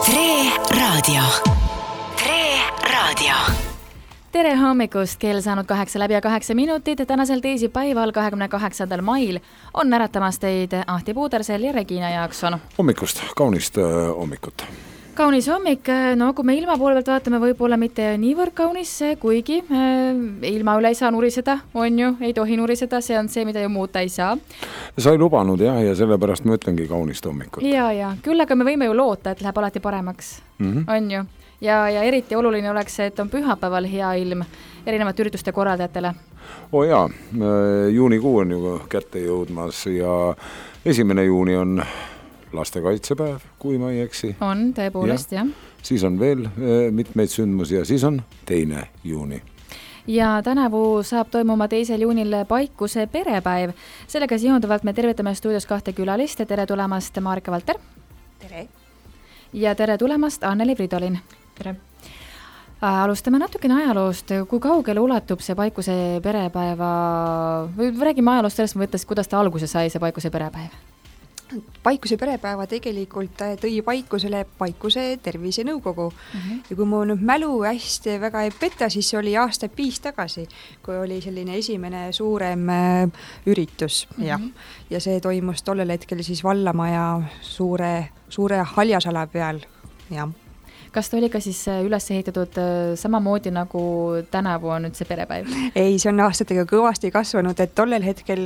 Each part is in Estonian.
Tere hommikust, kell saanud 8 läbi ja 8 minutit. Tänasel teisipäival 28. mail on äratamas teid Ahti Puudersel ja Regina Jaakson. Hommikust, kaunist hommikut. Kaunis hommik, no kui me ilma poole pealt vaatame, võib-olla mitte niivõrd kaunis, kuigi ilma üle ei saa nuriseda, on ju, ei tohi nuriseda, see on see, mida ju muuta ei saa. Sa ei lubanud ja sellepärast ma ütlengi kaunist hommikut. Ja, küll aga me võime ju loota, et läheb alati paremaks, on ju. Ja eriti oluline oleks, et on pühapäeval hea ilm erinevate ürituste korraldajatele. Juunikuu on ju kätte jõudmas ja 1. juuni on lastekaitsepäev, kui ma ei eksi. On, tõepoolest, jah. Siis on veel mitmeid sündmusi ja siis on 2. juuni. Ja tänavu saab toimuma 2. juunil Paikuse perepäev. Sellega seonduvalt me tervitame stuudios 2 külalist. Tere tulemast, Marika Valter. Tere. Ja tere tulemast, Anneli Fridolin. Tere. Alustame natukene ajaloost. Kui kaugele ulatub see Paikuse perepäeva, või räägime ajaloost sellest mõttes, kuidas ta alguse sai, see Paikuse perepäev? Paikuse perepäeva tegelikult tõi Paikusele Paikuse tervisenõukogu. Ja kui mu nüüd mälu hästi väga ei peta, siis oli aasta 5 tagasi, kui oli selline esimene suurem üritus. Ja see toimus tollel hetkel siis Vallamaja suure haljasala peal. Ja. Kas ta oli ka siis üles ehitatud samamoodi nagu tänavu on nüüd see perepäev? Ei, see on aastatega kõvasti kasvanud, et tollel hetkel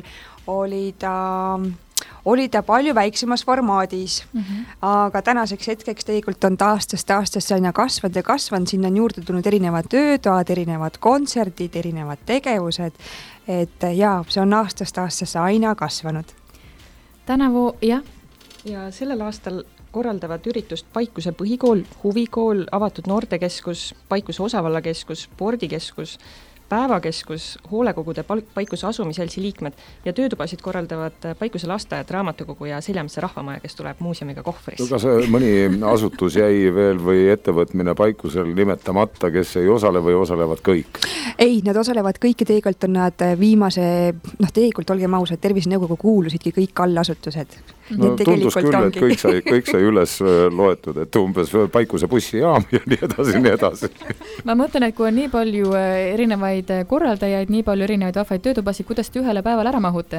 oli ta palju väiksemas formaadis, aga tänaseks hetkeks tegelikult on ta aastast aina kasvanud, sinna on juurde tulnud erinevad töötoad, erinevad kontserdid, erinevad tegevused, et see on aastast aastasse aina kasvanud. Tänavu, jah. Ja sellel aastal korraldavad üritust Paikuse põhikool, huvikool, avatud noortekeskus, Paikuse osavallakeskus, spordikeskus, päevakeskus, hoolekogude Paikuse asumiseltsi liikmed ja töötubasid korraldavad Paikuse lasteaed, raamatukogu ja Seljametsa rahvamaja, kes tuleb muuseumiga kohvris. Kas mõni asutus jäi veel või ettevõtmine Paikusel nimetamata, kes ei osale või osalevad kõik? Ei, nad osalevad kõik ja tegelikult on nad tegelikult olgem ausad, tervisenõukogu kuulusidki kõik allasutused. No tundus küll, et kõik sai üles loetud, et umbes Paikuse bussijaam ja nii edasi. Ma mõtlen, et kui on nii palju erinevaid korraldajaid, nii palju erinevaid vahvaid töötubasid, kuidas te ühele päeval ära mahute?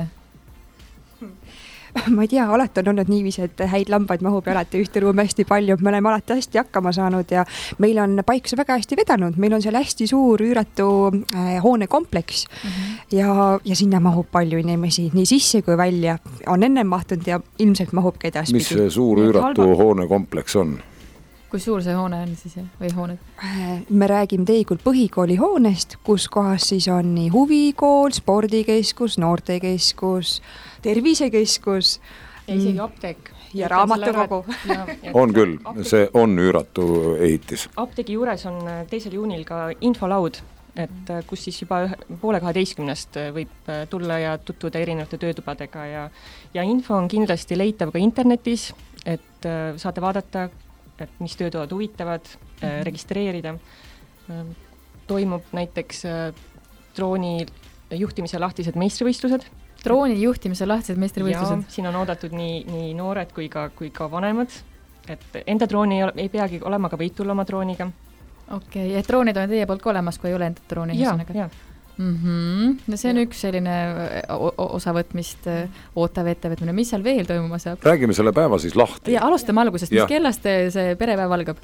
Ma ei tea, alati on olnud niiviisi, et häid lambaid mahub ja alati ühte ruumi hästi palju. Me oleme alati hästi hakkama saanud ja meil on Paikuse väga hästi vedanud. Meil on seal hästi suur üüratu hoonekompleks ja sinna mahub palju inimesi, nii sisse kui välja. On enne mahtunud ja ilmselt mahub ka edaspidi. Mis see suur üüratu hoonekompleks on? Kui suur see hoone on siis või hooned? Me räägime tegelikult põhikooli hoonest, kus kohas siis on nii huvikool, spordikeskus, noortekeskus, tervisekeskus ja isegi apteek. Ja raamatukogu. On küll, see on üüratu ehitis. Apteegi juures on 2. juunil ka infolaud, et kus siis juba 11:30 võib tulla ja tutvuda erinevate töötubadega ja info on kindlasti leitav ka internetis, et saate vaadata, et mis töötoad huvitavad, registreerida. Toimub näiteks drooni juhtimise lahtised meistrivõistlused. Drooni juhtimise lahtised meistrivõistlused? Ja, siin on oodatud nii noored kui ka vanemad. Et enda drooni ei peagi olema, ka võid tulla oma drooniga. Okei, et droonid on teie poolt ka olemas, kui ei ole enda drooni? Ja. No see on üks selline osavõtmist ootav ettevõtmine. Mis seal veel toimuma saab? Räägime selle päeva siis lahti. Ja alustame algusest. Mis kellast see perepäev algab?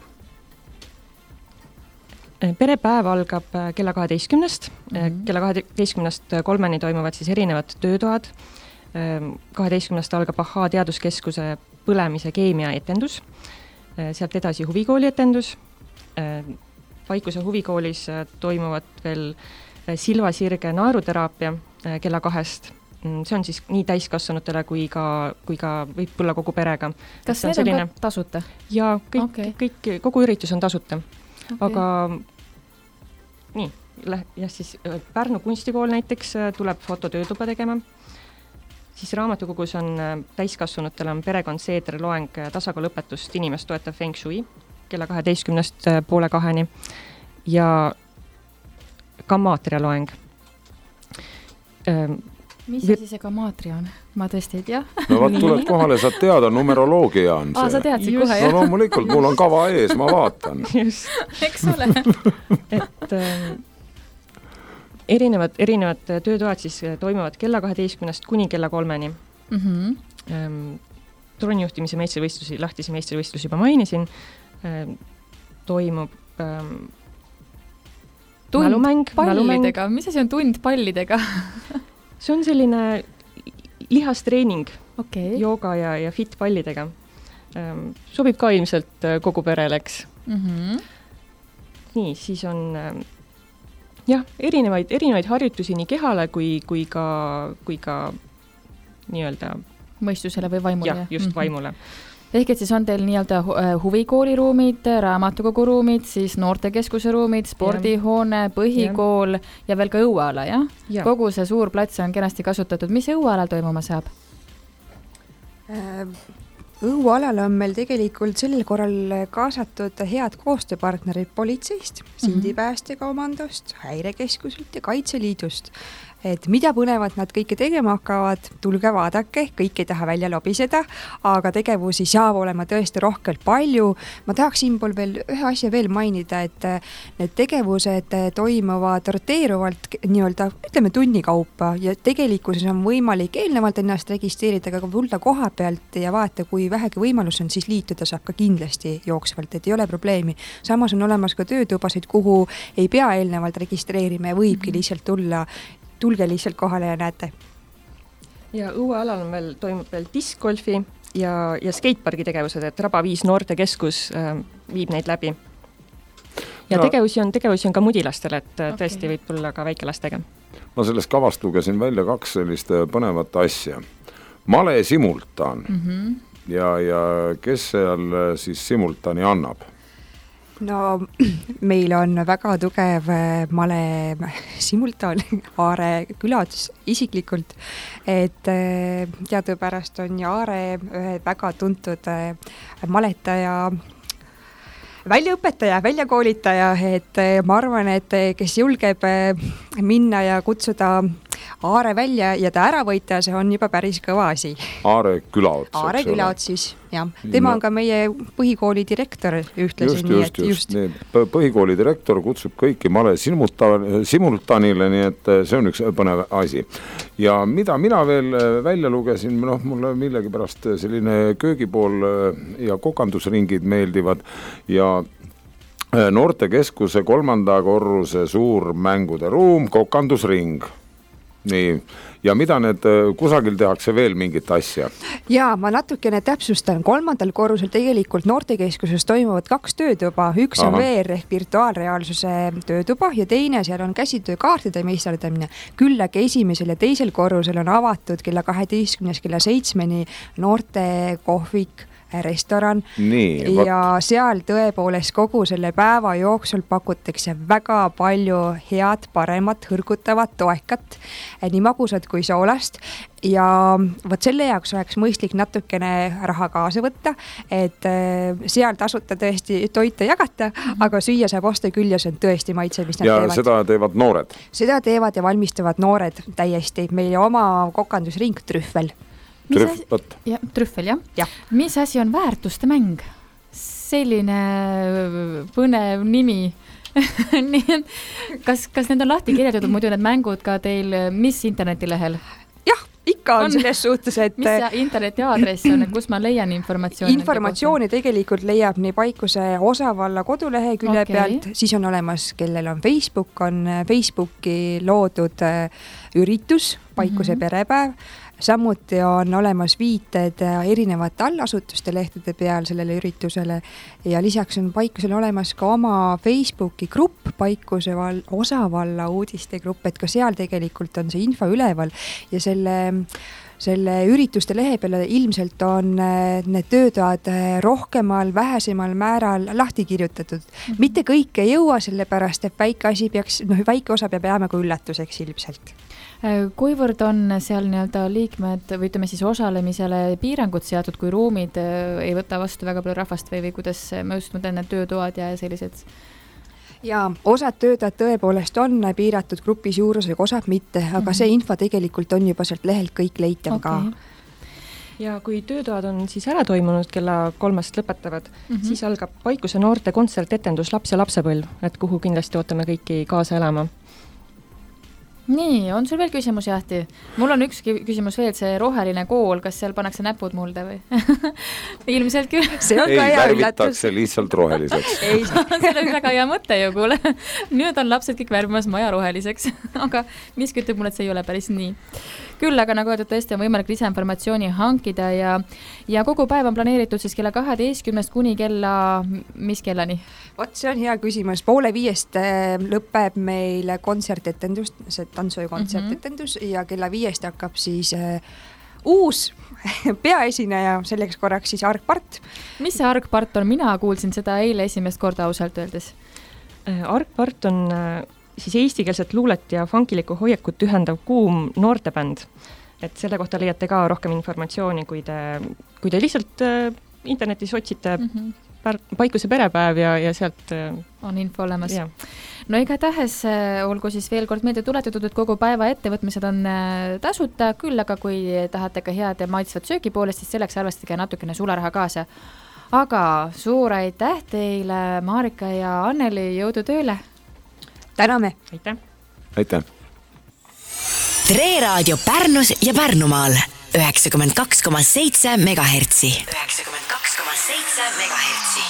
Perepäev algab kella 12. Kella 12:03 toimuvad siis erinevad töötoad. 12. algab AHA teaduskeskuse põlemise keemia etendus. Sealt edasi huvikooli etendus. Paikuse huvikoolis toimuvad veel silvasirge naeruteraapia kella 2. See on siis nii täiskasvanutele kui ka võib tulla kogu perega. Kas need on ka tasuta? Ja kogu üritus on tasuta. Aga nii, siis Pärnu kunstikool näiteks tuleb fototöötuba tegema. Siis raamatukogus on täiskasvanutele on perekond Seeder loeng tasakaalõpetust inimest toetav Feng Shui kella 12:30 ja gammaateria loeng. mis asi see gamaatria on? Ma tõesti ei tea. No vaat tuled kohale, saad teada, numeroloogia on see. Sa teadsid kohe, jah? No loomulikult, mul on kava ees, ma vaatan. Eks ole. Et erinevad töötoad siis toimuvad kella 12 kuni kella 3-ni. Droonijuhtimise meistrivõistlusi, lahtisi meistrivõistlusi juba mainisin, toimub mälumäng pallidega. Mis asi on tund pallidega? See on selline lihastreening, okay. Jooga ja fit pallidega. Sobib ka ilmselt kogu pereleks. Nii, siis on erinevaid harjutusi nii kehale kui ka nii-öelda mõistusele või vaimule. Jah, just vaimule. Ehk et siis on teil nii-öelda huvikooliruumid, raamatukoguruumid, siis noortekeskuse ruumid, spordihoone, põhikool ja veel ka õueala, jah? Ja. Kogu see suur plats on kenasti kasutatud. Mis õuealal toimuma saab? Õuealal on meil tegelikult sellel korral kaasatud head koostööpartnerid politseist, Sindi päästekomandost, Häirekeskuselt ja Kaitseliidust. Et mida põnevat nad kõike tegema hakkavad, tulge vaadake, kõik ei taha välja lobiseda, aga tegevusi saab olema tõesti rohkelt palju. Ma tahaks siinpool veel ühe asja veel mainida, et need tegevused toimuvad roteeruvalt nii-öelda, ütleme tunni kaupa ja tegelikkuses on võimalik eelnevalt ennast registreerida, aga tulla koha pealt ja vaata, kui vähegi võimalus on, siis liituda saab ka kindlasti jooksvalt, et ei ole probleemi. Samas on olemas ka töötubasid, kuhu ei pea eelnevalt registreerima ja võibki lihtsalt tulla. Tulge lihtsalt kohale ja näete. Ja õuealal toimub veel diskgolfi ja skatepargi tegevused, et Raba 5 noortekeskus viib neid läbi. Ja tegevusi on ka mudilastele, et tõesti võib tulla ka väikelastega. Ma sellest kavast lugesin välja 2 sellist põnevat asja. Male simultaan ja kes seal siis simultaani annab? No meil on väga tugev male simultaan Aare külas isiklikult, et teadupärast on ja Aare ühe väga tuntud maletaja, väljaõpetaja, väljakoolitaja, et ma arvan, et kes julgeb minna ja kutsuda Aare välja ja ta ära võita, see on juba päris kõva asi. Aare külaots. Aare külaots siis, jah. Tema on ka meie põhikooli direktor ühtlasin. Just. Põhikooli direktor kutsub kõiki male simultaanile, nii et see on üks põnev asi. Ja mida mina veel välja lugesin, mulle millegi pärast selline köögipool ja kokandusringid meeldivad ja noortekeskuse 3. korruse suur mängude ruum, kokandusring. Nii, ja mida need kusagil tehakse veel mingit asja? Jaa, ma natukene täpsustan. 3. korrusel tegelikult noortekeskuses toimuvad 2 töötuba. Üks on VR ehk virtuaalreaalsuse töötuba ja teine seal on käsitöökaartide meisterdamine. Küllagi 1. ja 2. korrusel on avatud kella 12 kella 7 noortekohvik, restoran. Ja seal tõepoolest kogu selle päeva jooksul pakutakse väga palju head, paremat, hõrgutavat, toekat, nii magusat kui soolast. Ja võt selle jaoks oleks mõistlik natukene raha kaasa võtta, et seal tasuta tõesti toita jagata, aga süüa saab osta küll ja see on tõesti maitse, mis nad teevad. Ja seda teevad noored? Seda teevad ja valmistavad noored täiesti. Meil oma kokandusring Trüffel. Trüffel, jah. Mis asi on väärtuste mäng? Selline põnev nimi. Kas need on lahti kirjeldatud muidu need mängud ka teil mis internetilehel? Jah, ikka on selles suhtes, et mis see interneti aadress on, kus ma leian informatsiooni? Informatsiooni tegelikult leiab nii Paikuse osavalla kodulehekülje pealt, siis on olemas, kellel on Facebooki loodud üritus, Paikuse perepäev. Samuti on olemas viited erinevate allasutuste lehtede peal sellele üritusele ja lisaks on Paikusel olemas ka oma Facebooki grupp, Paikuse osavalla uudistegrupp, et ka seal tegelikult on see info üleval ja selle ürituste lehe peale ilmselt on need töötoad rohkemal, vähesemal määral lahti kirjutatud. Mitte kõik ei jõua, sellepärast, et väike osa peab jääma kui üllatuseks ilmselt. Kuivõrd on seal nii-öelda liikmed või ütleme siis osalemisele piirangud seatud, kui ruumid ei võta vastu väga palju rahvast või kuidas ma just mõtlen need töötoad ja sellised? ja osad töötajad tõepoolest on piiratud grupis juurusega, osad mitte, aga see info tegelikult on juba sealt lehelt kõik leitav ka. Ja kui töötoad on siis ära toimunud, kella 3 lõpetavad, siis algab Paikuse noorte kontsertetendus Laps ja lapsepõlv, et kuhu kindlasti ootame kõiki kaasa elama. Nii, on sul veel küsimus, Jahti? Mul on üks küsimus veel, see roheline kool, kas seal pannakse näpud mulde või? Ilmselt küll. See on ka hea üllatus. Lihtsalt roheliseks. See on väga hea mõte ju, kuule. Nüüd on lapsed kõik värvimas maja roheliseks, aga mis ütleb mulle, et see ei ole päris nii. Küll, aga nagu öeldud, tõesti on võimalik lisainformatsiooni hankida ja kogu päev on planeeritud siis kella 12 kuni kella, mis kellani? Vot, see on hea küsimus. 4:30 lõpeb meil kontsertetendus, see tantsu- ja kontsertetendus ja kella 5 hakkab siis uus peaesineja, selleks korraks siis Argpart. Mis see Argpart on? Mina kuulsin seda eile esimest korda ausalt öeldes. Argpart on siis eestikeelset luulet ja funkilikku hoiakut ühendav kuum noortebänd. Et selle kohta leiate ka rohkem informatsiooni, kui te lihtsalt internetis otsite Paikuse perepäev ja sealt on info olemas. Ja. No igatahes olgu siis veel kord meelde tuletatud, et kogu päeva ettevõtmised on tasuta, küll aga kui tahate ka head ja maitsvat söögi poolest, siis selleks arvestage natukene sularaha kaasa. Aga suur aitäh teile, Marika ja Anneli, jõudu tööle! Täname! Aitäh! Aitäh! Tre Raadio Pärnus ja Pärnumaal 92,7 MHz.